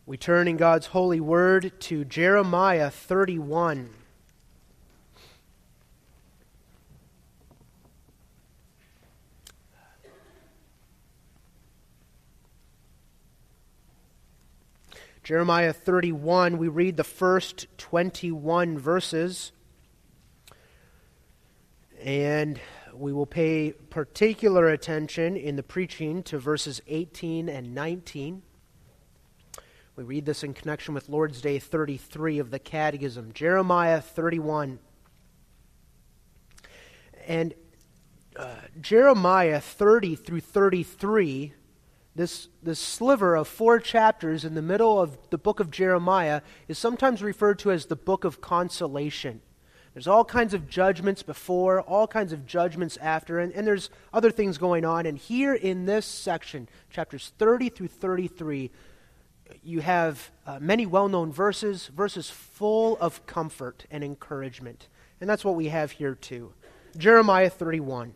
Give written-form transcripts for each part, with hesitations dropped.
We turn in God's holy word to Jeremiah 31. Jeremiah 31, we read the first 21 verses, and we will pay particular attention in the preaching to verses 18 and 19. We read this in connection with Lord's Day 33 of the Catechism, Jeremiah 31. And Jeremiah 30 through 33, this sliver of 4 chapters in the middle of the book of Jeremiah is sometimes referred to as the book of consolation. There's all kinds of judgments before, all kinds of judgments after, and there's other things going on. And here in this section, chapters 30 through 33, you have many well-known verses full of comfort and encouragement. And that's what we have here too. Jeremiah 31.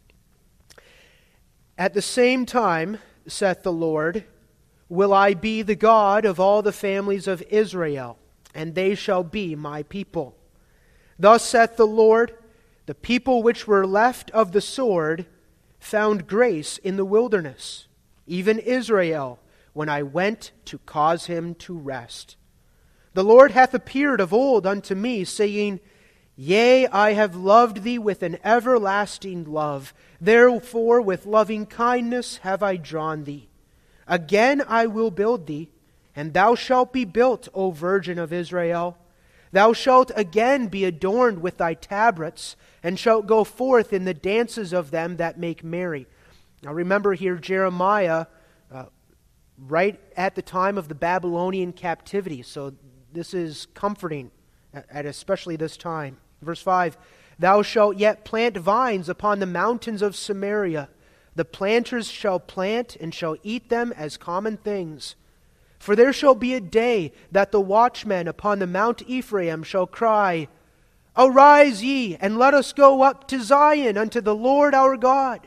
At the same time, saith the Lord, will I be the God of all the families of Israel, and they shall be my people. Thus saith the Lord, the people which were left of the sword found grace in the wilderness, even Israel, when I went to cause him to rest. The Lord hath appeared of old unto me, saying, Yea, I have loved thee with an everlasting love. Therefore with loving kindness have I drawn thee. Again I will build thee, and thou shalt be built, O Virgin of Israel. Thou shalt again be adorned with thy tabrets, and shalt go forth in the dances of them that make merry. Now remember here Jeremiah, right at the time of the Babylonian captivity. So this is comforting at especially this time. Verse 5, Thou shalt yet plant vines upon the mountains of Samaria. The planters shall plant and shall eat them as common things. For there shall be a day that the watchmen upon the Mount Ephraim shall cry, Arise ye, and let us go up to Zion unto the Lord our God.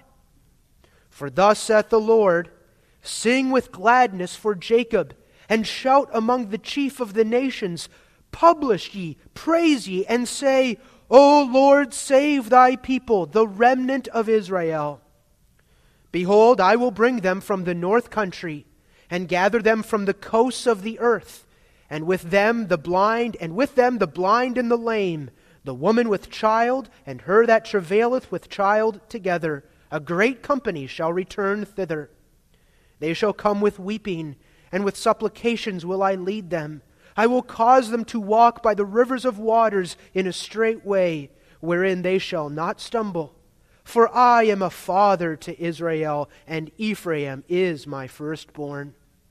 For thus saith the Lord, Sing with gladness for Jacob, and shout among the chief of the nations. Publish ye, praise ye, and say, O Lord, save thy people, the remnant of Israel. Behold, I will bring them from the north country, and gather them from the coasts of the earth, and with them the blind, and the lame, the woman with child, and her that travaileth with child together. A great company shall return thither. They shall come with weeping, and with supplications will I lead them. I will cause them to walk by the rivers of waters in a straight way, wherein they shall not stumble. For I am a father to Israel, and Ephraim is my firstborn.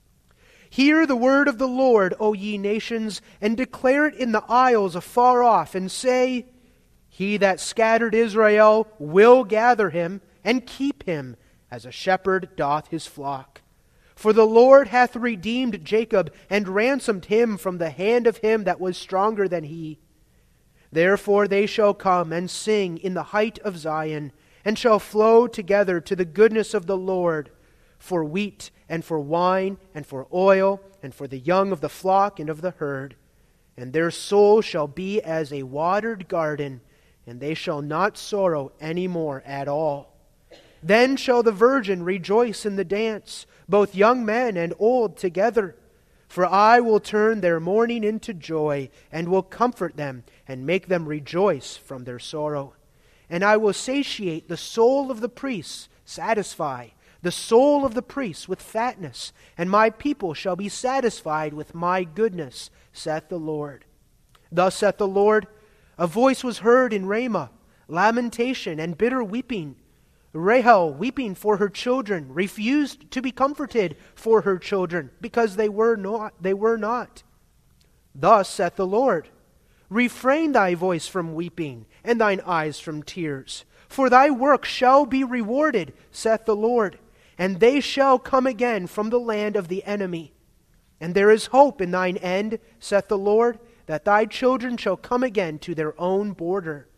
Hear the word of the Lord, O ye nations, and declare it in the isles afar off, and say, He that scattered Israel will gather him, and keep him, as a shepherd doth his flock. For the Lord hath redeemed Jacob, and ransomed him from the hand of him that was stronger than he. Therefore they shall come and sing in the height of Zion, and shall flow together to the goodness of the Lord, for wheat, and for wine, and for oil, and for the young of the flock and of the herd. And their soul shall be as a watered garden, and they shall not sorrow any more at all. Then shall the virgin rejoice in the dance, both young men and old together. For I will turn their mourning into joy, and will comfort them, and make them rejoice from their sorrow. And I will satiate the soul of the priests, satisfy the soul of the priests with fatness, and my people shall be satisfied with my goodness, saith the Lord. Thus saith the Lord, a voice was heard in Ramah, lamentation and bitter weeping. Rahel, weeping for her children, refused to be comforted for her children, because they were not. Thus saith the Lord, refrain thy voice from weeping, and thine eyes from tears. For thy work shall be rewarded, saith the Lord, and they shall come again from the land of the enemy. And there is hope in thine end, saith the Lord, that thy children shall come again to their own border.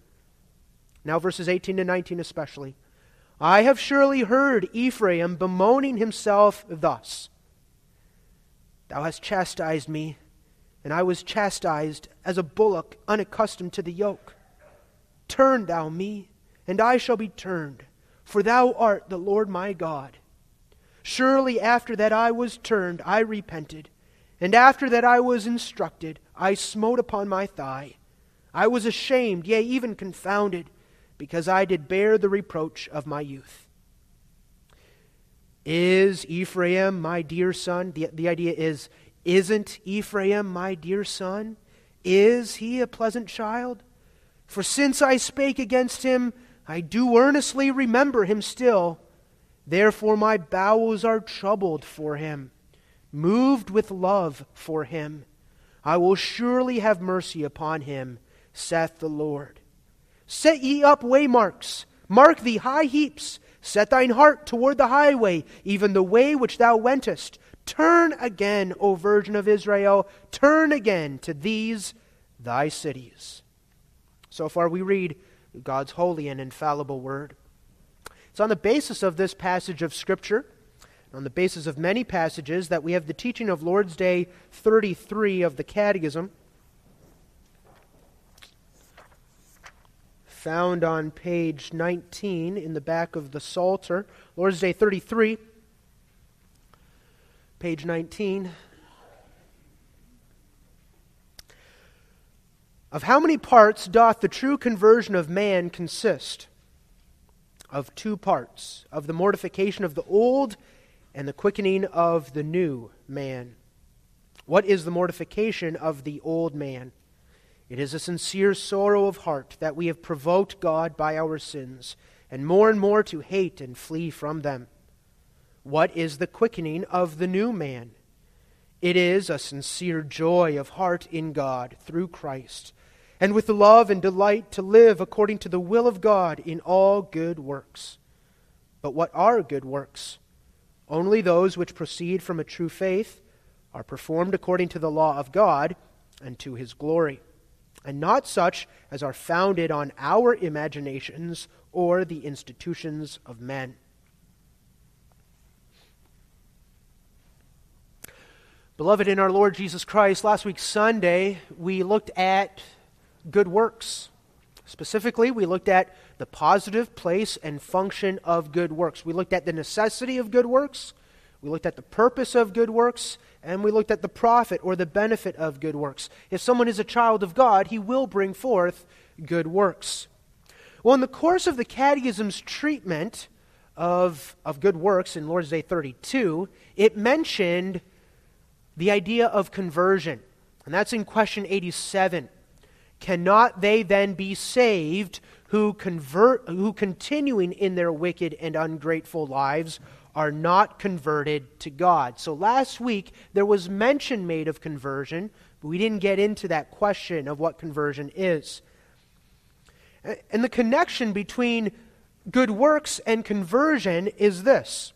Now verses 18 to 19 especially. I have surely heard Ephraim bemoaning himself thus. Thou hast chastised me, and I was chastised as a bullock unaccustomed to the yoke. Turn thou me, and I shall be turned, for thou art the Lord my God. Surely after that I was turned, I repented, and after that I was instructed, I smote upon my thigh. I was ashamed, yea, even confounded, because I did bear the reproach of my youth. Is Ephraim my dear son? The idea is, isn't Ephraim my dear son? Is he a pleasant child? For since I spake against him, I do earnestly remember him still. Therefore my bowels are troubled for him, moved with love for him. I will surely have mercy upon him, saith the Lord. Set ye up waymarks, mark thee high heaps, set thine heart toward the highway, even the way which thou wentest. Turn again, O Virgin of Israel, turn again to these thy cities. So far we read God's holy and infallible word. It's on the basis of this passage of Scripture, on the basis of many passages, that we have the teaching of Lord's Day 33 of the Catechism, found on page 19 in the back of the Psalter. Lord's Day 33, page 19. Of how many parts doth the true conversion of man consist? Of two parts, of the mortification of the old and the quickening of the new man. What is the mortification of the old man? It is a sincere sorrow of heart that we have provoked God by our sins, and more to hate and flee from them. What is the quickening of the new man? It is a sincere joy of heart in God through Christ, and with love and delight to live according to the will of God in all good works. But what are good works? Only those which proceed from a true faith, are performed according to the law of God and to His glory, and not such as are founded on our imaginations or the institutions of men. Beloved in our Lord Jesus Christ, last week Sunday we looked at good works. Specifically, we looked at the positive place and function of good works. We looked at the necessity of good works, we looked at the purpose of good works, and we looked at the profit or the benefit of good works. If someone is a child of God, he will bring forth good works. Well, in the course of the Catechism's treatment of good works in Lord's Day 32, it mentioned the idea of conversion. And that's in question 87. Cannot they then be saved who continuing in their wicked and ungrateful lives are not converted to God? So last week there was mention made of conversion, but we didn't get into that question of what conversion is. And the connection between good works and conversion is this.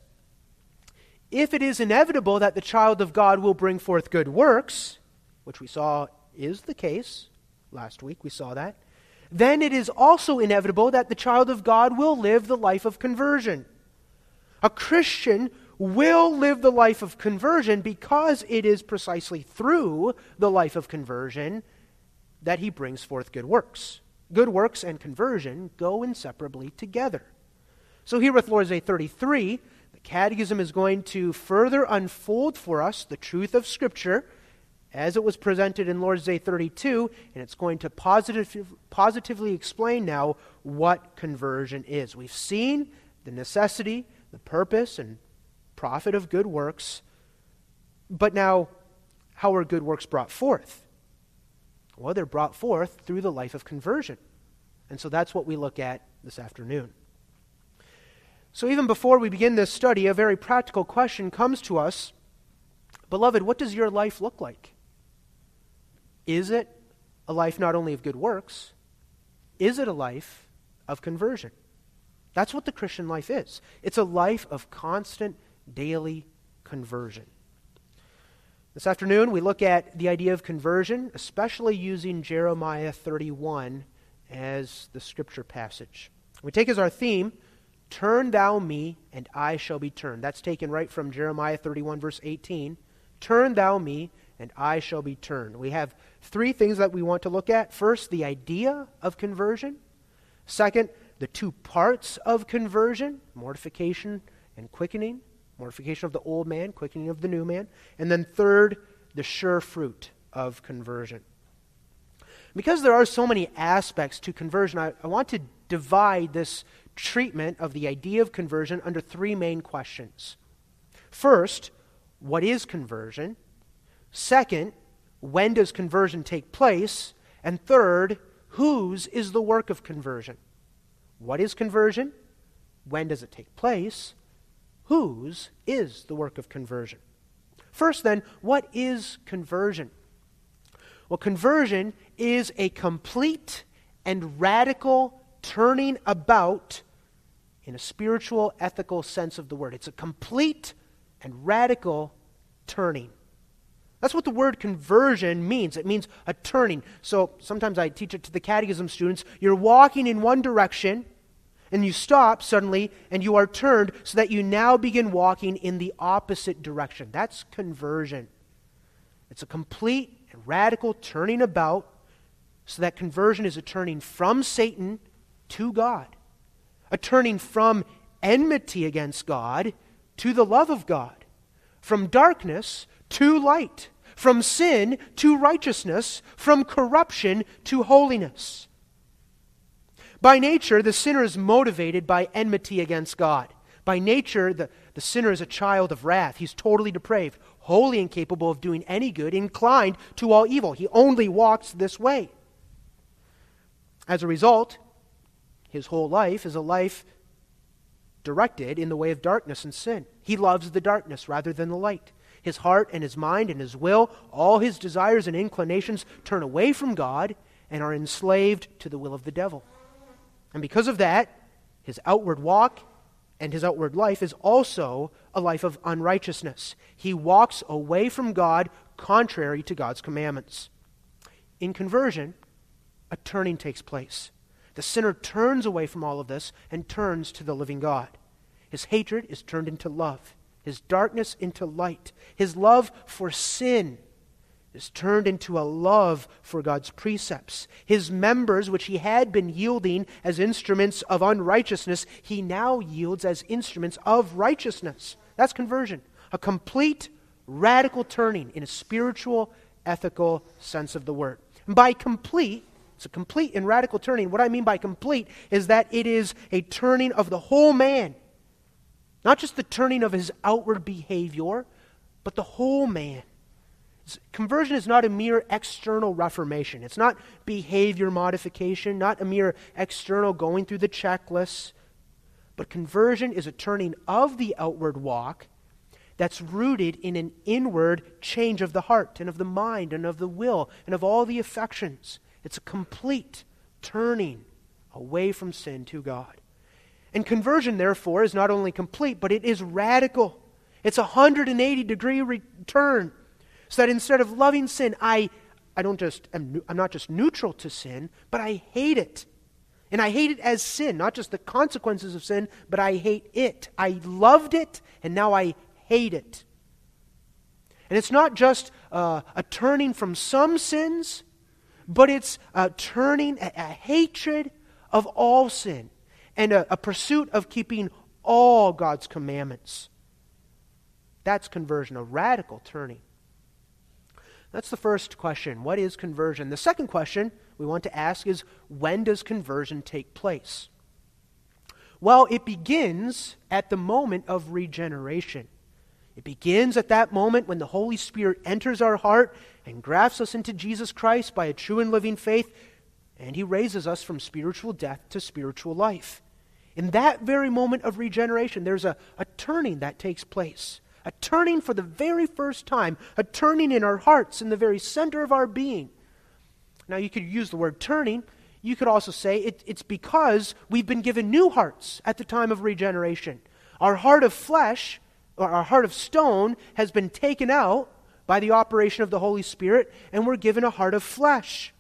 If it is inevitable that the child of God will bring forth good works, which we saw is the case, last week we saw that, then it is also inevitable that the child of God will live the life of conversion. A Christian will live the life of conversion because it is precisely through the life of conversion that he brings forth good works. Good works and conversion go inseparably together. So here with Lord's Day 33, the Catechism is going to further unfold for us the truth of Scripture as it was presented in Lord's Day 32, and it's going to positively explain now what conversion is. We've seen the necessity, the purpose, and profit of good works, but now, how are good works brought forth? Well, they're brought forth through the life of conversion. And so that's what we look at this afternoon. So even before we begin this study, a very practical question comes to us. Beloved, what does your life look like? Is it a life not only of good works, is it a life of conversion? That's what the Christian life is. It's a life of constant, daily conversion. This afternoon, we look at the idea of conversion, especially using Jeremiah 31 as the scripture passage. We take as our theme, "Turn thou me, and I shall be turned." That's taken right from Jeremiah 31, verse 18. Turn thou me, and I shall be turned. We have three things that we want to look at. First, the idea of conversion. Second, the two parts of conversion, mortification and quickening. Mortification of the old man, quickening of the new man. And then third, the sure fruit of conversion. Because there are so many aspects to conversion, I want to divide this treatment of the idea of conversion under three main questions. First, what is conversion? Second, when does conversion take place? And third, whose is the work of conversion? What is conversion? When does it take place? Whose is the work of conversion? First then, what is conversion? Well, conversion is a complete and radical turning about in a spiritual, ethical sense of the word. It's a complete and radical turning. That's what the word conversion means. It means a turning. So sometimes I teach it to the catechism students. You're walking in one direction, and you stop suddenly, and you are turned so that you now begin walking in the opposite direction. That's conversion. It's a complete and radical turning about, so that conversion is a turning from Satan to God. A turning from enmity against God to the love of God. From darkness to light. From sin to righteousness. From corruption to holiness. By nature, the sinner is motivated by enmity against God. By nature, the sinner is a child of wrath. He's totally depraved, wholly incapable of doing any good, inclined to all evil. He only walks this way. As a result, his whole life is a life directed in the way of darkness and sin. He loves the darkness rather than the light. His heart and his mind and his will, all his desires and inclinations turn away from God and are enslaved to the will of the devil. And because of that, his outward walk and his outward life is also a life of unrighteousness. He walks away from God contrary to God's commandments. In conversion, a turning takes place. The sinner turns away from all of this and turns to the living God. His hatred is turned into love. His darkness into light. His love for sin is turned into a love for God's precepts. His members, which he had been yielding as instruments of unrighteousness, he now yields as instruments of righteousness. That's conversion. A complete, radical turning in a spiritual, ethical sense of the word. And by complete, it's a complete and radical turning. What I mean by complete is that it is a turning of the whole man. Not just the turning of his outward behavior, but the whole man. Conversion is not a mere external reformation. It's not behavior modification, not a mere external going through the checklists. But conversion is a turning of the outward walk that's rooted in an inward change of the heart and of the mind and of the will and of all the affections. It's a complete turning away from sin to God. And conversion, therefore, is not only complete, but it is radical. It's a 180-degree return. So that instead of loving sin, I'm not just neutral to sin, but I hate it. And I hate it as sin, not just the consequences of sin, but I hate it. I loved it, and now I hate it. And it's not just a turning from some sins, but it's a turning, a hatred of all sin, and a pursuit of keeping all God's commandments. That's conversion, a radical turning. That's the first question. What is conversion? The second question we want to ask is, when does conversion take place? Well, it begins at the moment of regeneration. It begins at that moment when the Holy Spirit enters our heart and grafts us into Jesus Christ by a true and living faith, and He raises us from spiritual death to spiritual life. In that very moment of regeneration, there's a turning that takes place. A turning for the very first time, a turning in our hearts, in the very center of our being. Now, you could use the word turning. You could also say it's because we've been given new hearts at the time of regeneration. Our heart of flesh, or our heart of stone, has been taken out by the operation of the Holy Spirit, and we're given a heart of flesh.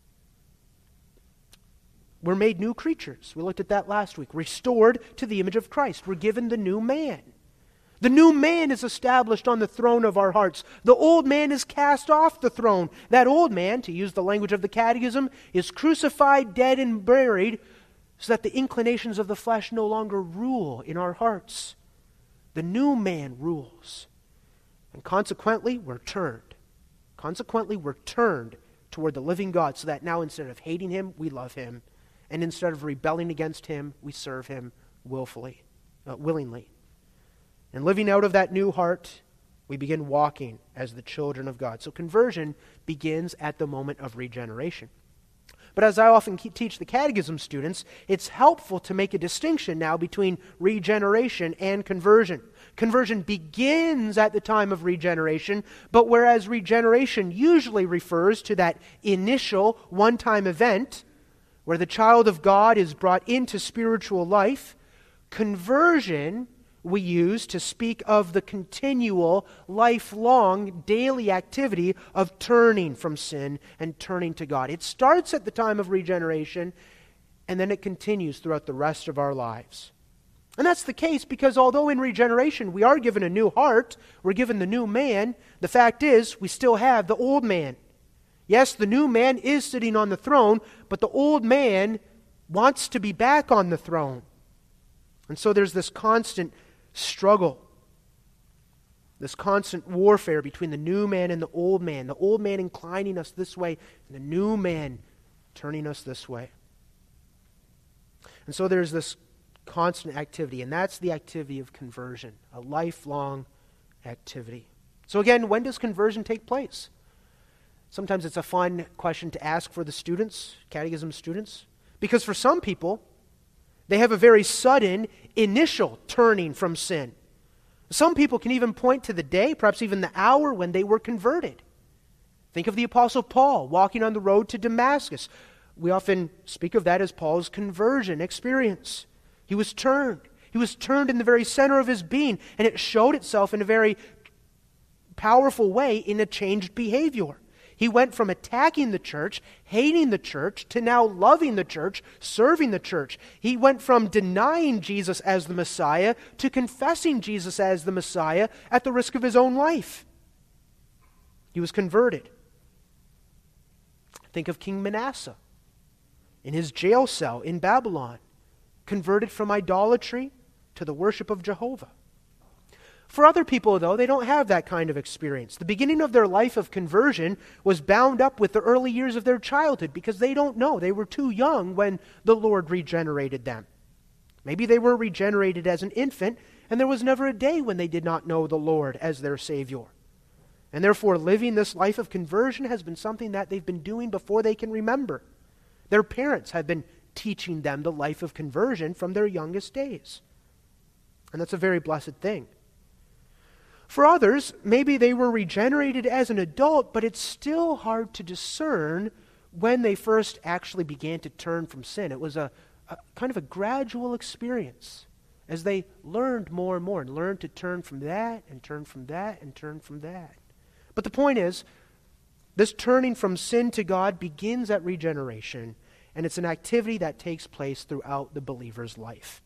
We're made new creatures. We looked at that last week. Restored to the image of Christ. We're given the new man. The new man is established on the throne of our hearts. The old man is cast off the throne. That old man, to use the language of the Catechism, is crucified, dead, and buried so that the inclinations of the flesh no longer rule in our hearts. The new man rules. And consequently, we're turned. Consequently, we're turned toward the living God so that now instead of hating Him, we love Him. And instead of rebelling against Him, we serve Him willingly. And living out of that new heart, we begin walking as the children of God. So conversion begins at the moment of regeneration. But as I often teach the catechism students, it's helpful to make a distinction now between regeneration and conversion. Conversion begins at the time of regeneration, but whereas regeneration usually refers to that initial one-time event where the child of God is brought into spiritual life, conversion we use to speak of the continual, lifelong, daily activity of turning from sin and turning to God. It starts at the time of regeneration, and then it continues throughout the rest of our lives. And that's the case because although in regeneration we are given a new heart, we're given the new man, the fact is we still have the old man. Yes, the new man is sitting on the throne, but the old man wants to be back on the throne. And so there's this constant struggle, this constant warfare between the new man and the old man inclining us this way, and the new man turning us this way. And so there's this constant activity, and that's the activity of conversion, a lifelong activity. So again, when does conversion take place? Sometimes it's a fun question to ask for the students, catechism students, because for some people, they have a very sudden initial turning from sin. Some people can even point to the day, perhaps even the hour when they were converted. Think of the Apostle Paul walking on the road to Damascus. We often speak of that as Paul's conversion experience. He was turned. He was turned in the very center of his being, and it showed itself in a very powerful way in a changed behavior. He went from attacking the church, hating the church, to now loving the church, serving the church. He went from denying Jesus as the Messiah to confessing Jesus as the Messiah at the risk of his own life. He was converted. Think of King Manasseh in his jail cell in Babylon, converted from idolatry to the worship of Jehovah. For other people, though, they don't have that kind of experience. The beginning of their life of conversion was bound up with the early years of their childhood because they don't know. They were too young when the Lord regenerated them. Maybe they were regenerated as an infant, and there was never a day when they did not know the Lord as their Savior. And therefore, living this life of conversion has been something that they've been doing before they can remember. Their parents have been teaching them the life of conversion from their youngest days. And that's a very blessed thing. For others, maybe they were regenerated as an adult, but it's still hard to discern when they first actually began to turn from sin. It was a kind of a gradual experience as they learned more and more and learned to turn from that and turn from that and turn from that. But the point is, this turning from sin to God begins at regeneration, and it's an activity that takes place throughout the believer's life.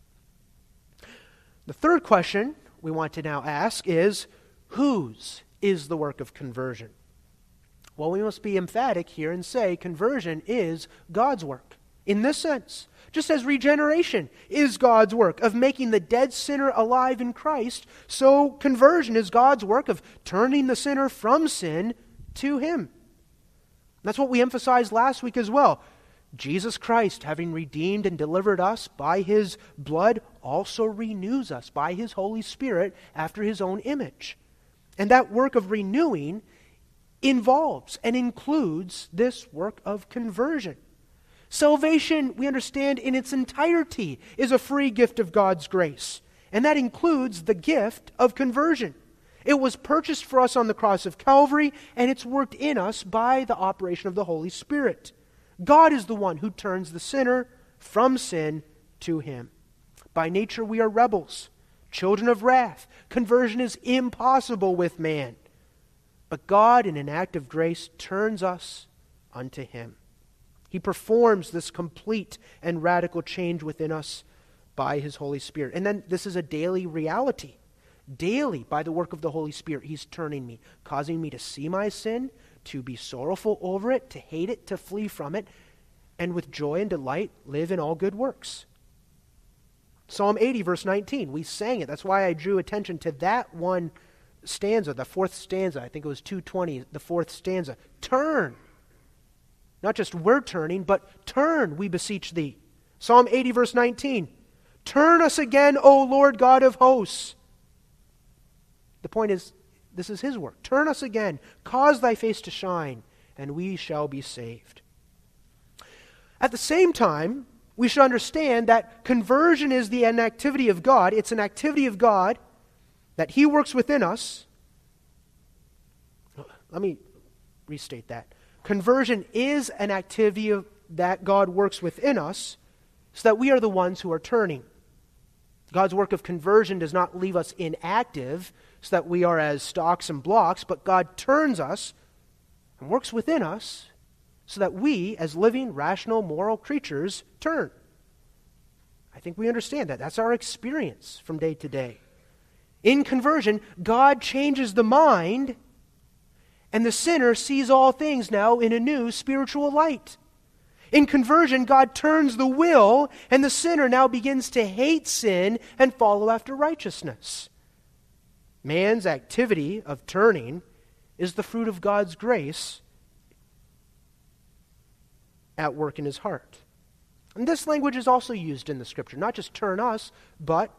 The third question we want to now ask is, whose is the work of conversion? Well, we must be emphatic here and say conversion is God's work. In this sense, just as regeneration is God's work of making the dead sinner alive in Christ, so conversion is God's work of turning the sinner from sin to Him. That's what we emphasized last week as well. Jesus Christ, having redeemed and delivered us by His blood, also renews us by His Holy Spirit after His own image. And that work of renewing involves and includes this work of conversion. Salvation, we understand in its entirety, is a free gift of God's grace. And that includes the gift of conversion. It was purchased for us on the cross of Calvary, and it's worked in us by the operation of the Holy Spirit. God is the one who turns the sinner from sin to Him. By nature we are rebels, children of wrath. Conversion is impossible with man. But God, in an act of grace, turns us unto Him. He performs this complete and radical change within us by His Holy Spirit. And then this is a daily reality. Daily, by the work of the Holy Spirit, He's turning me, causing me to see my sin, to be sorrowful over it, to hate it, to flee from it, and with joy and delight live in all good works. Psalm 80, verse 19, we sang it. That's why I drew attention to that one stanza, the fourth stanza. I think it was 220, the fourth stanza. Turn. Not just we're turning, but turn, we beseech thee. Psalm 80, verse 19, turn us again, O Lord God of hosts. The point is, this is His work. Turn us again, cause thy face to shine, and we shall be saved. At the same time, we should understand that conversion is an activity of God. It's an activity of God that He works within us. Let me restate that. Conversion is an activity that God works within us so that we are the ones who are turning. God's work of conversion does not leave us inactive so that we are as stocks and blocks, but God turns us and works within us so that we, as living, rational, moral creatures, turn. I think we understand that. That's our experience from day to day. In conversion, God changes the mind, and the sinner sees all things now in a new spiritual light. In conversion, God turns the will, and the sinner now begins to hate sin and follow after righteousness. Man's activity of turning is the fruit of God's grace at work in his heart. And this language is also used in the Scripture. Not just turn us, but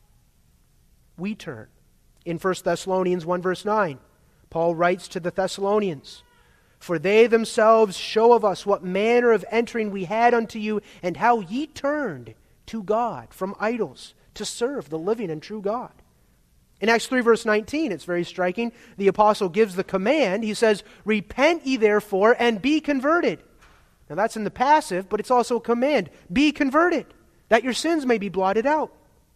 we turn. In 1 Thessalonians 1 verse 9, Paul writes to the Thessalonians, for they themselves show of us what manner of entering we had unto you, and how ye turned to God from idols to serve the living and true God. In Acts 3 verse 19, it's very striking. The apostle gives the command. He says, repent ye therefore and be converted. Now that's in the passive, but it's also a command. Be converted, that your sins may be blotted out.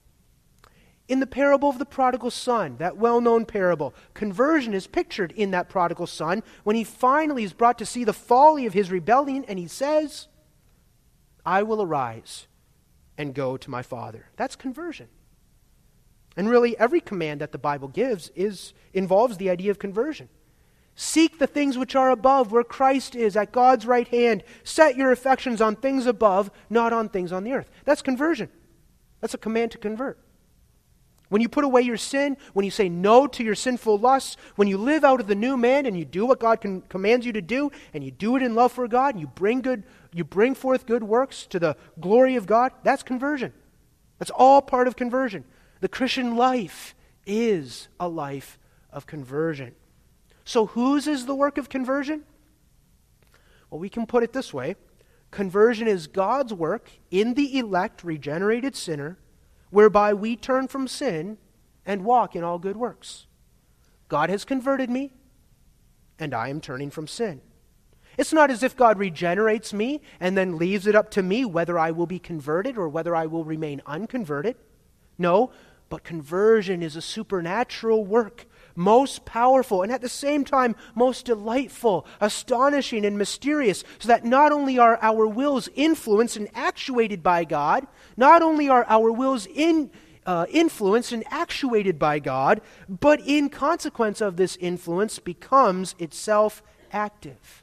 In the parable of the prodigal son, that well-known parable, conversion is pictured in that prodigal son when he finally is brought to see the folly of his rebellion, and he says, I will arise and go to my father. That's conversion. And really, every command that the Bible gives involves the idea of conversion. Seek the things which are above, where Christ is, at God's right hand. Set your affections on things above, not on things on the earth. That's conversion. That's a command to convert. When you put away your sin, when you say no to your sinful lusts, when you live out of the new man and you do what God commands you to do, and you do it in love for God, and you bring forth good works to the glory of God, that's conversion. That's all part of conversion. The Christian life is a life of conversion. So whose is the work of conversion? Well, we can put it this way. Conversion is God's work in the elect, regenerated sinner, whereby we turn from sin and walk in all good works. God has converted me, and I am turning from sin. It's not as if God regenerates me and then leaves it up to me whether I will be converted or whether I will remain unconverted. No, but conversion is a supernatural work, most powerful, and at the same time most delightful, astonishing, and mysterious, so that not only are our wills influenced and actuated by God, not only are our wills influenced and actuated by God, but in consequence of this influence becomes itself active.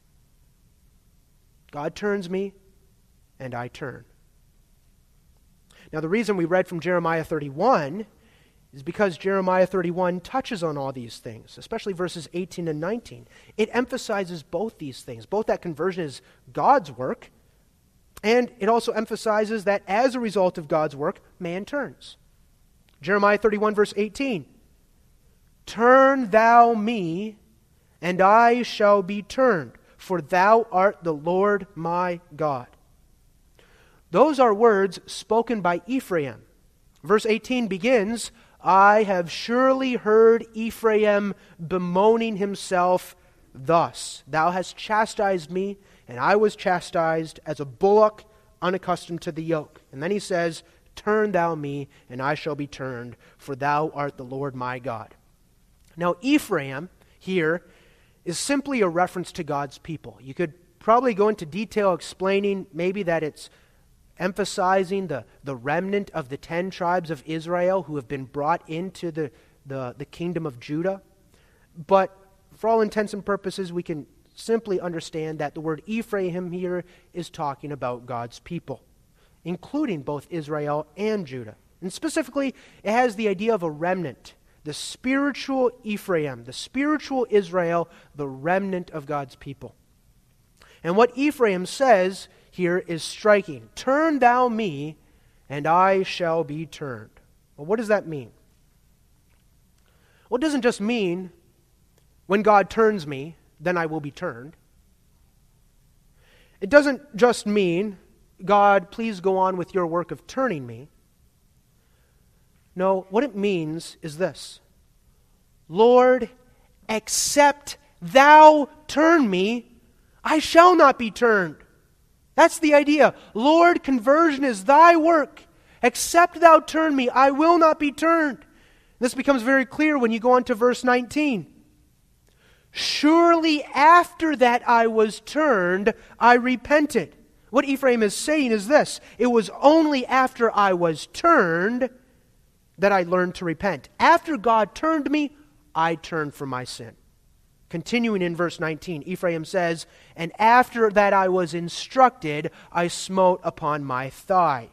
God turns me, and I turn. Now, the reason we read from Jeremiah 31 is because Jeremiah 31 touches on all these things, especially verses 18 and 19. It emphasizes both these things, both that conversion is God's work, and it also emphasizes that as a result of God's work, man turns. Jeremiah 31 verse 18, turn thou me, and I shall be turned, for thou art the Lord my God. Those are words spoken by Ephraim. Verse 18 begins, I have surely heard Ephraim bemoaning himself thus, thou hast chastised me, and I was chastised as a bullock unaccustomed to the yoke. And then he says, turn thou me, and I shall be turned, for thou art the Lord my God. Now Ephraim here is simply a reference to God's people. You could probably go into detail explaining maybe that it's emphasizing the remnant of the 10 tribes of Israel who have been brought into the the kingdom of Judah. But for all intents and purposes, we can simply understand that the word Ephraim here is talking about God's people, including both Israel and Judah. And specifically, it has the idea of a remnant, the spiritual Ephraim, the spiritual Israel, the remnant of God's people. And what Ephraim says here is striking. Turn thou me, and I shall be turned. Well, what does that mean? Well, it doesn't just mean when God turns me, then I will be turned. It doesn't just mean, God, please go on with your work of turning me. No, what it means is this. Lord, except thou turn me, I shall not be turned. That's the idea. Lord, conversion is thy work. Except thou turn me, I will not be turned. This becomes very clear when you go on to verse 19. Surely after that I was turned, I repented. What Ephraim is saying is this. It was only after I was turned that I learned to repent. After God turned me, I turned from my sin. Continuing in verse 19, Ephraim says, and after that I was instructed, I smote upon my thigh.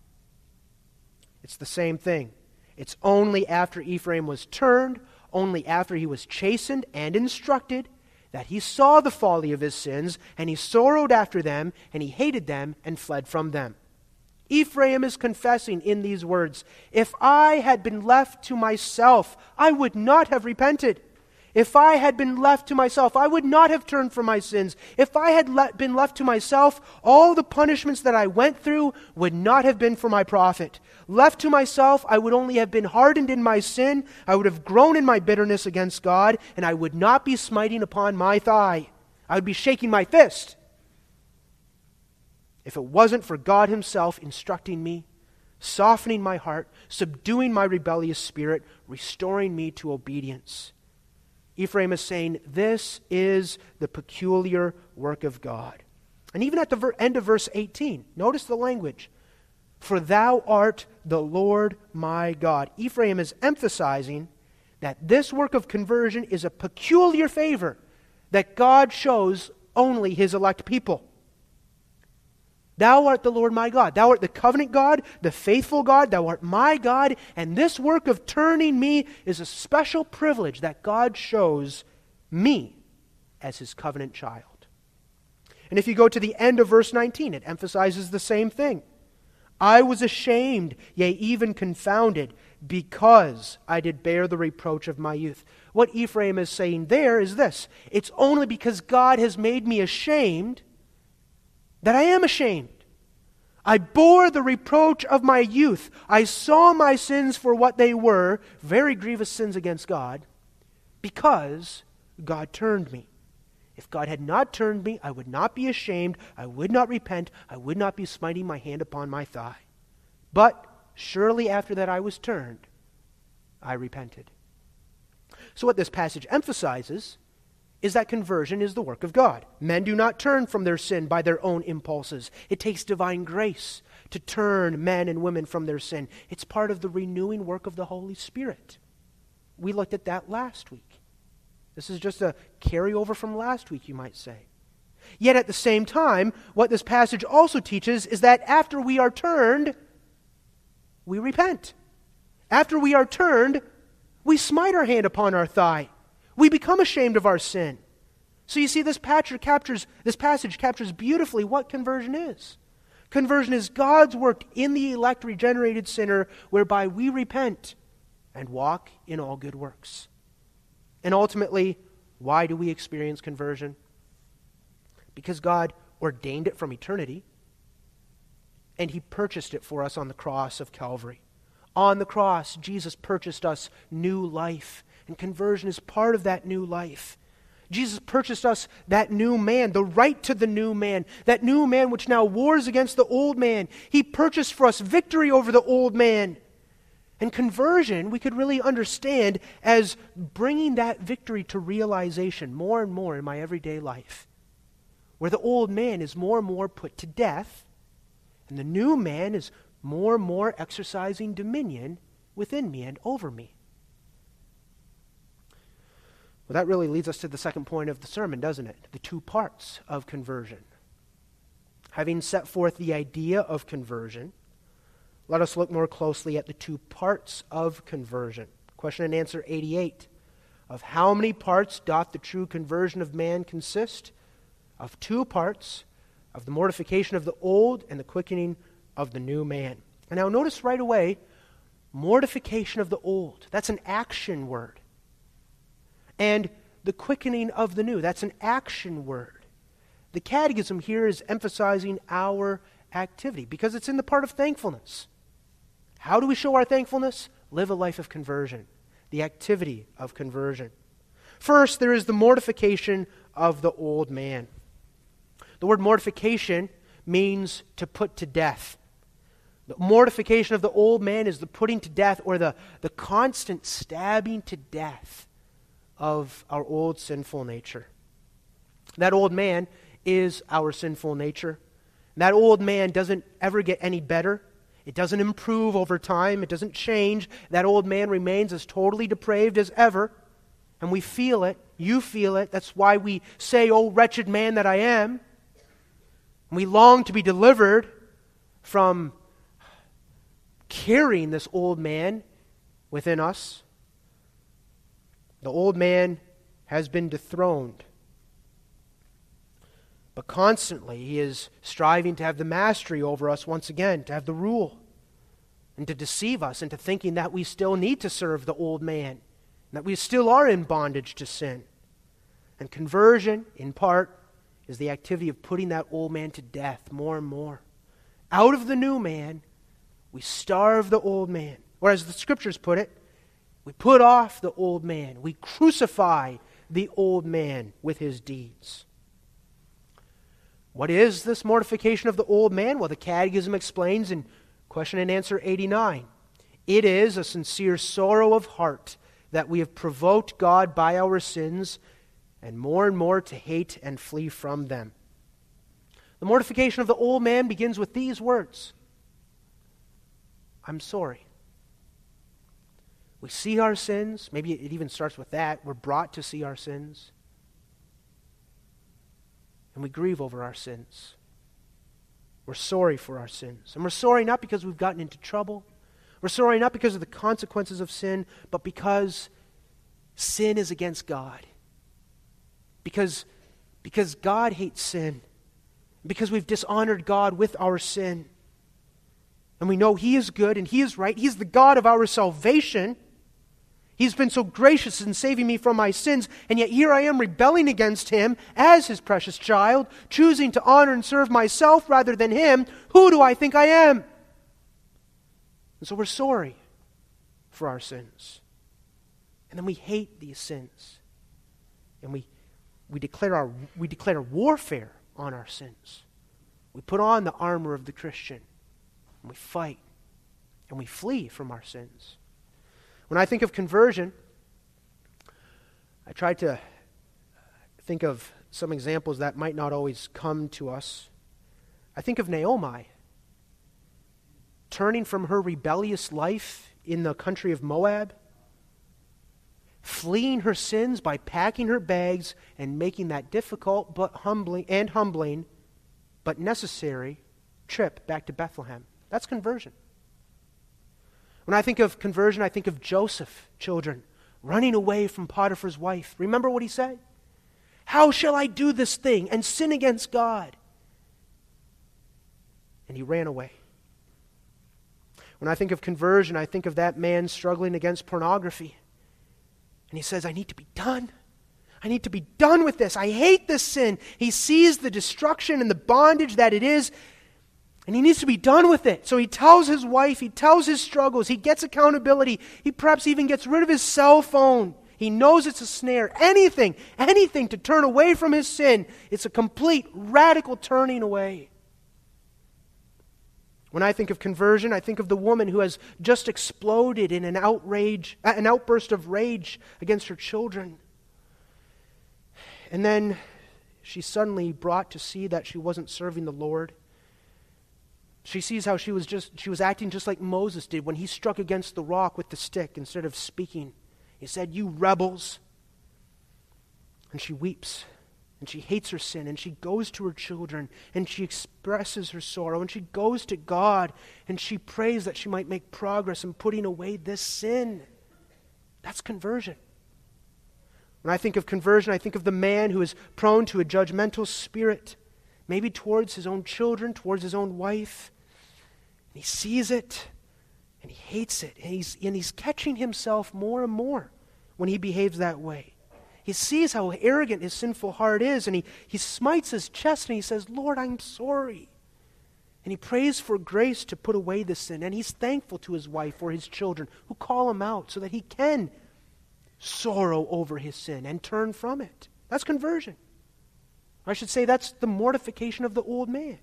It's the same thing. It's only after Ephraim was turned, only after he was chastened and instructed, that he saw the folly of his sins, and he sorrowed after them, and he hated them, and fled from them. Ephraim is confessing in these words, if I had been left to myself, I would not have repented. If I had been left to myself, I would not have turned from my sins. If I had been left to myself, all the punishments that I went through would not have been for my profit. Left to myself, I would only have been hardened in my sin, I would have grown in my bitterness against God, and I would not be smiting upon my thigh. I would be shaking my fist. If it wasn't for God himself instructing me, softening my heart, subduing my rebellious spirit, restoring me to obedience. Ephraim is saying, this is the peculiar work of God. And even at the end of verse 18, notice the language. For thou art the Lord my God. Ephraim is emphasizing that this work of conversion is a peculiar favor that God shows only his elect people. Thou art the Lord my God. Thou art the covenant God, the faithful God. Thou art my God. And this work of turning me is a special privilege that God shows me as his covenant child. And if you go to the end of verse 19, it emphasizes the same thing. I was ashamed, yea, even confounded, because I did bear the reproach of my youth. What Ephraim is saying there is this. It's only because God has made me ashamed that I am ashamed. I bore the reproach of my youth. I saw my sins for what they were, very grievous sins against God, because God turned me. If God had not turned me, I would not be ashamed, I would not repent, I would not be smiting my hand upon my thigh. But surely after that I was turned, I repented. So what this passage emphasizes is that conversion is the work of God. Men do not turn from their sin by their own impulses. It takes divine grace to turn men and women from their sin. It's part of the renewing work of the Holy Spirit. We looked at that last week. This is just a carryover from last week, you might say. Yet at the same time, what this passage also teaches is that after we are turned, we repent. After we are turned, we smite our hand upon our thigh. We become ashamed of our sin. So you see, this passage captures beautifully what conversion is. Conversion is God's work in the elect regenerated sinner, whereby we repent and walk in all good works. And ultimately, why do we experience conversion? Because God ordained it from eternity, and he purchased it for us on the cross of Calvary. On the cross, Jesus purchased us new life. And conversion is part of that new life. Jesus purchased us that new man, the right to the new man, that new man which now wars against the old man. He purchased for us victory over the old man. And conversion, we could really understand as bringing that victory to realization more and more in my everyday life, where the old man is more and more put to death, and the new man is more and more exercising dominion within me and over me. Well, that really leads us to the second point of the sermon, doesn't it? The two parts of conversion. Having set forth the idea of conversion, let us look more closely at the two parts of conversion. Question and answer 88. Of how many parts doth the true conversion of man consist? Of two parts, of the mortification of the old and the quickening of the new man. And now notice right away, mortification of the old. That's an action word. And the quickening of the new. That's an action word. The Catechism here is emphasizing our activity because it's in the part of thankfulness. How do we show our thankfulness? Live a life of conversion. The activity of conversion. First, there is the mortification of the old man. The word mortification means to put to death. The mortification of the old man is the putting to death or the constant stabbing to death of our old sinful nature. That old man is our sinful nature. That old man doesn't ever get any better. It doesn't improve over time. It doesn't change. That old man remains as totally depraved as ever. And we feel it. You feel it. That's why we say, "Oh, wretched man that I am." We long to be delivered from carrying this old man within us. The old man has been dethroned. But constantly he is striving to have the mastery over us once again, to have the rule, and to deceive us into thinking that we still need to serve the old man, and that we still are in bondage to sin. And conversion, in part, is the activity of putting that old man to death more and more. Out of the new man, we starve the old man. Or as the Scriptures put it, we put off the old man. We crucify the old man with his deeds. What is this mortification of the old man? Well, the Catechism explains in question and answer 89. It is a sincere sorrow of heart that we have provoked God by our sins and more to hate and flee from them. The mortification of the old man begins with these words: I'm sorry. We see our sins. Maybe it even starts with that. We're brought to see our sins. And we grieve over our sins. We're sorry for our sins. And we're sorry not because we've gotten into trouble. We're sorry not because of the consequences of sin, but because sin is against God. Because God hates sin. Because we've dishonored God with our sin. And we know He is good and He is right. He's the God of our salvation. He's been so gracious in saving me from my sins, and yet here I am rebelling against Him as His precious child, choosing to honor and serve myself rather than Him. Who do I think I am? And so we're sorry for our sins. And then we hate these sins. And we declare warfare on our sins. We put on the armor of the Christian, and we fight, and we flee from our sins. When I think of conversion, I try to think of some examples that might not always come to us. I think of Naomi, turning from her rebellious life in the country of Moab, fleeing her sins by packing her bags and making that difficult but humbling but necessary trip back to Bethlehem. That's conversion. When I think of conversion, I think of Joseph, children, running away from Potiphar's wife. Remember what he said? How shall I do this thing and sin against God? And he ran away. When I think of conversion, I think of that man struggling against pornography. And he says, I need to be done. I need to be done with this. I hate this sin. He sees the destruction and the bondage that it is, and he needs to be done with it. So he tells his wife, he tells his struggles, he gets accountability. He perhaps even gets rid of his cell phone. He knows it's a snare. Anything to turn away from his sin. It's a complete, radical turning away. When I think of conversion, I think of the woman who has just exploded in an outburst of rage against her children. And then she's suddenly brought to see that she wasn't serving the Lord. She sees how she was acting just like Moses did when he struck against the rock with the stick instead of speaking. He said, "You rebels." And she weeps, and she hates her sin, and she goes to her children, and she expresses her sorrow, and she goes to God, and she prays that she might make progress in putting away this sin. That's conversion. When I think of conversion, I think of the man who is prone to a judgmental spirit, maybe towards his own children, towards his own wife. And he sees it, and he hates it, and he's catching himself more and more when he behaves that way. He sees how arrogant his sinful heart is, and he smites his chest and he says, Lord, I'm sorry. And he prays for grace to put away the sin, and he's thankful to his wife or his children who call him out so that he can sorrow over his sin and turn from it. That's conversion. I should say that's the mortification of the old man.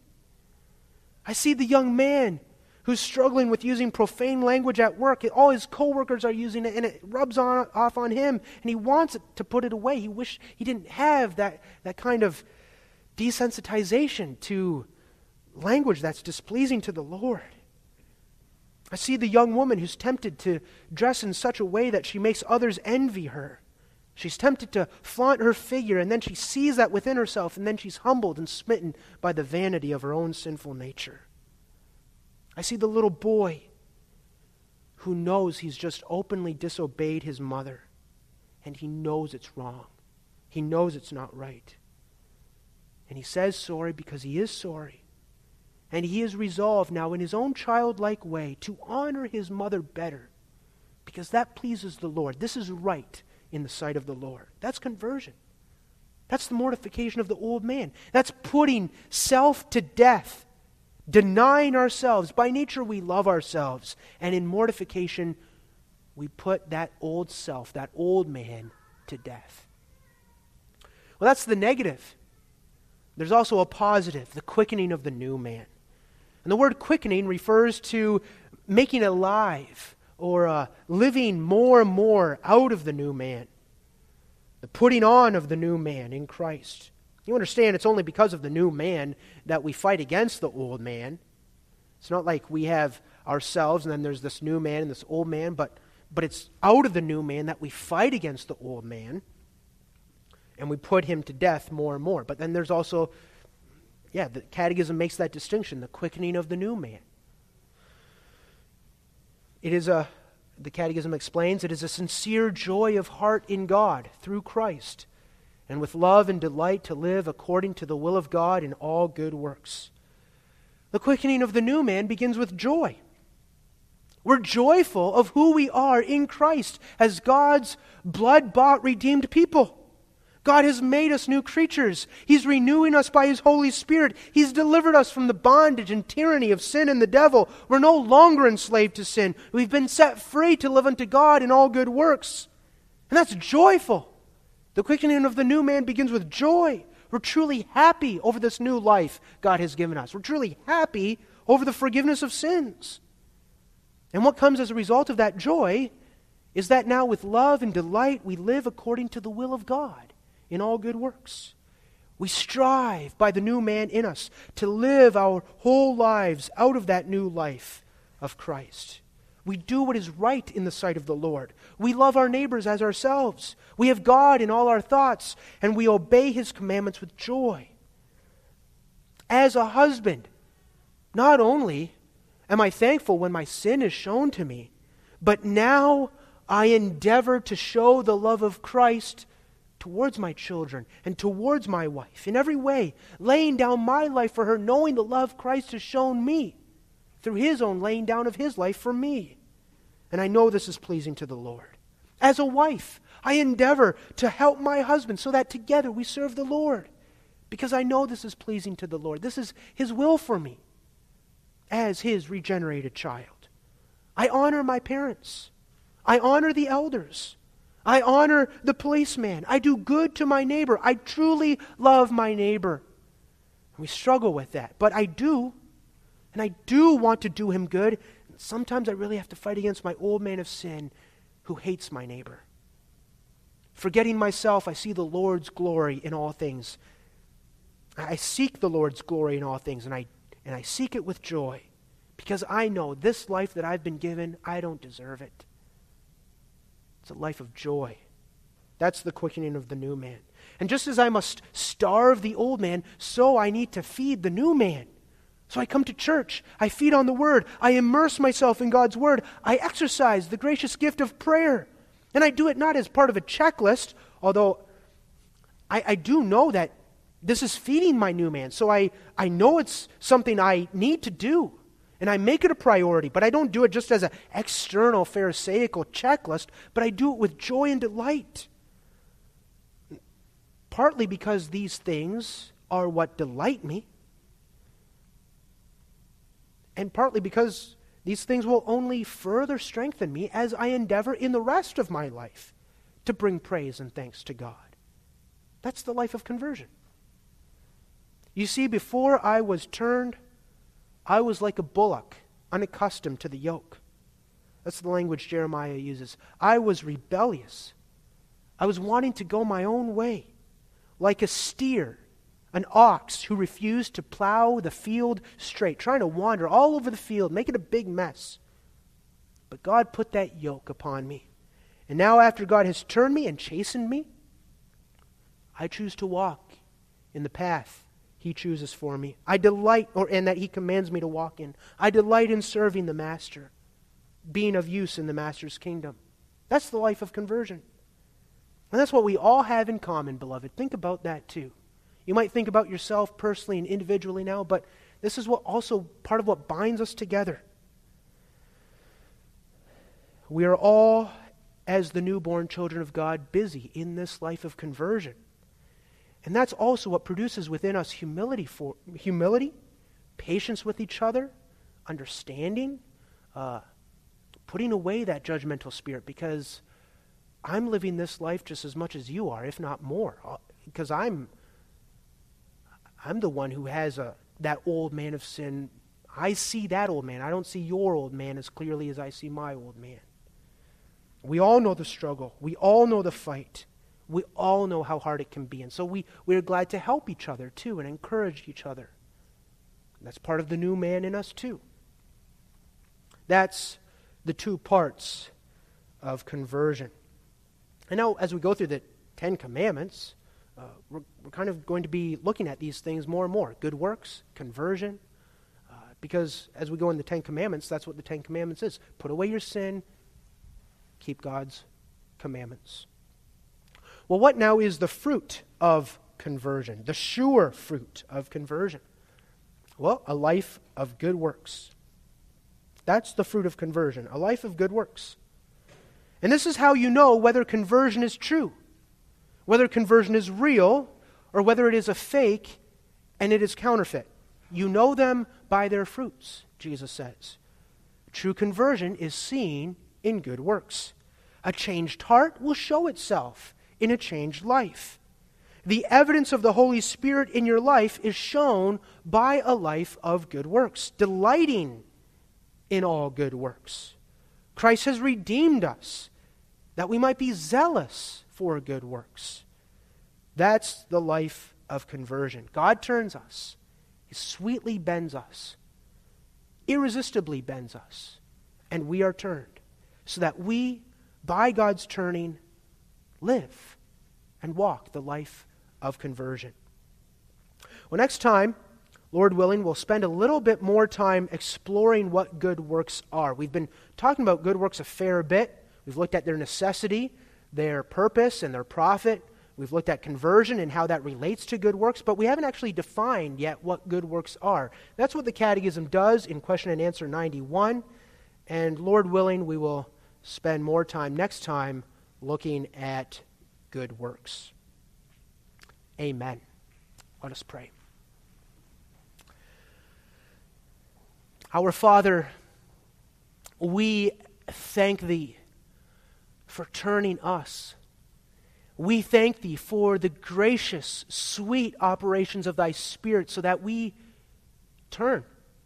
I see the young man who's struggling with using profane language at work. All his coworkers are using it, and it rubs off on him, and he wants to put it away. He wishes he didn't have that kind of desensitization to language that's displeasing to the Lord. I see the young woman who's tempted to dress in such a way that she makes others envy her. She's tempted to flaunt her figure, and then she sees that within herself, and then she's humbled and smitten by the vanity of her own sinful nature. I see the little boy who knows he's just openly disobeyed his mother, and he knows it's wrong. He knows it's not right. And he says sorry because he is sorry. And he is resolved now in his own childlike way to honor his mother better, because that pleases the Lord. This is right in the sight of the Lord. That's conversion. That's the mortification of the old man. That's putting self to death. Denying ourselves. By nature we love ourselves. And in mortification we put that old self, that old man, to death. Well, that's the negative. There's also a positive, the quickening of the new man. And the word quickening refers to making alive or living more and more out of the new man. The putting on of the new man in Christ. You understand, it's only because of the new man that we fight against the old man. It's not like we have ourselves and then there's this new man and this old man, but it's out of the new man that we fight against the old man and we put him to death more and more. But then there's also, the Catechism makes that distinction, the quickening of the new man. The Catechism explains, it is a sincere joy of heart in God through Christ, and with love and delight to live according to the will of God in all good works. The quickening of the new man begins with joy. We're joyful of who we are in Christ as God's blood-bought, redeemed people. God has made us new creatures. He's renewing us by His Holy Spirit. He's delivered us from the bondage and tyranny of sin and the devil. We're no longer enslaved to sin. We've been set free to live unto God in all good works. And that's joyful. The quickening of the new man begins with joy. We're truly happy over this new life God has given us. We're truly happy over the forgiveness of sins. And what comes as a result of that joy is that now with love and delight we live according to the will of God in all good works. We strive by the new man in us to live our whole lives out of that new life of Christ. We do what is right in the sight of the Lord. We love our neighbors as ourselves. We have God in all our thoughts, and we obey His commandments with joy. As a husband, not only am I thankful when my sin is shown to me, but now I endeavor to show the love of Christ towards my children and towards my wife in every way, laying down my life for her, knowing the love Christ has shown me through His own laying down of His life for me. And I know this is pleasing to the Lord. As a wife, I endeavor to help my husband so that together we serve the Lord, because I know this is pleasing to the Lord. This is His will for me as His regenerated child. I honor my parents. I honor the elders. I honor the policeman. I do good to my neighbor. I truly love my neighbor. We struggle with that, but I do. And I do want to do him good. Sometimes I really have to fight against my old man of sin who hates my neighbor. Forgetting myself, I see the Lord's glory in all things. I seek the Lord's glory in all things, and I seek it with joy, because I know this life that I've been given, I don't deserve it. It's a life of joy. That's the quickening of the new man. And just as I must starve the old man, so I need to feed the new man. So I come to church, I feed on the Word, I immerse myself in God's Word, I exercise the gracious gift of prayer. And I do it not as part of a checklist, although I do know that this is feeding my new man. So I know it's something I need to do, and I make it a priority, but I don't do it just as an external Pharisaical checklist, but I do it with joy and delight. Partly because these things are what delight me, and partly because these things will only further strengthen me as I endeavor in the rest of my life to bring praise and thanks to God. That's the life of conversion. You see, before I was turned, I was like a bullock, unaccustomed to the yoke. That's the language Jeremiah uses. I was rebellious. I was wanting to go my own way, like a steer, an ox who refused to plow the field straight, trying to wander all over the field, make it a big mess. But God put that yoke upon me. And now after God has turned me and chastened me, I choose to walk in the path He chooses for me. I delight, and that He commands me to walk in. I delight in serving the Master, being of use in the Master's kingdom. That's the life of conversion. And that's what we all have in common, beloved. Think about that too. You might think about yourself personally and individually now, but this is what also part of what binds us together. We are all, as the newborn children of God, busy in this life of conversion. And that's also what produces within us humility, patience with each other, understanding, putting away that judgmental spirit, because I'm living this life just as much as you are, if not more, because I'm the one who has that old man of sin. I see that old man. I don't see your old man as clearly as I see my old man. We all know the struggle. We all know the fight. We all know how hard it can be. And so we're glad to help each other too and encourage each other. That's part of the new man in us too. That's the two parts of conversion. And now as we go through the 10 Commandments, we're kind of going to be looking at these things more and more. Good works, conversion. Because as we go in the 10 Commandments, that's what the 10 Commandments is. Put away your sin, keep God's commandments. Well, what now is the fruit of conversion? The sure fruit of conversion? Well, a life of good works. That's the fruit of conversion, a life of good works. And this is how you know whether conversion is true, whether conversion is real, or whether it is a fake and it is counterfeit. You know them by their fruits, Jesus says. True conversion is seen in good works. A changed heart will show itself in a changed life. The evidence of the Holy Spirit in your life is shown by a life of good works, delighting in all good works. Christ has redeemed us, that we might be zealous for good works. That's the life of conversion. God turns us. He sweetly bends us, irresistibly bends us, and we are turned, so that we, by God's turning, live and walk the life of conversion. Well, next time, Lord willing, we'll spend a little bit more time exploring what good works are. We've been talking about good works a fair bit. We've looked at their necessity, their purpose, and their profit. We've looked at conversion and how that relates to good works, but we haven't actually defined yet what good works are. That's what the Catechism does in question and answer 91, and Lord willing, we will spend more time next time looking at good works. Amen. Let us pray. Our Father, we thank Thee for turning us. We thank Thee for the gracious, sweet operations of Thy Spirit so that we turn.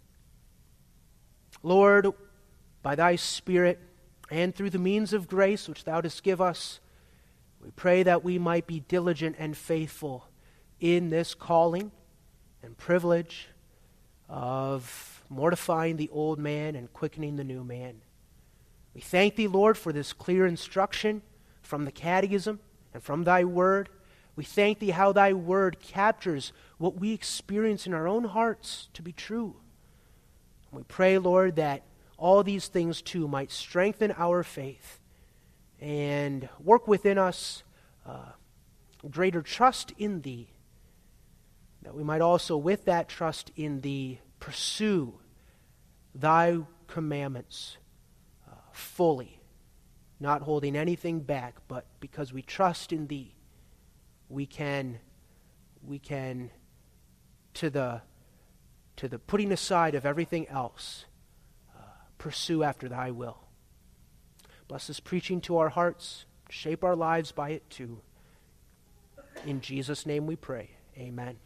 Lord, by Thy Spirit and through the means of grace which Thou dost give us, we pray that we might be diligent and faithful in this calling and privilege of mortifying the old man and quickening the new man. We thank Thee, Lord, for this clear instruction from the Catechism and from Thy Word. We thank thee how thy word captures what we experience in our own hearts to be true. We pray, Lord, that all these things too might strengthen our faith and work within us greater trust in thee, that we might also, with that trust in thee, pursue thy commandments fully, not holding anything back, but because we trust in thee, we can to the putting aside of everything else, pursue after thy will. Bless this preaching to our hearts, shape our lives by it too. In Jesus' name we pray. Amen.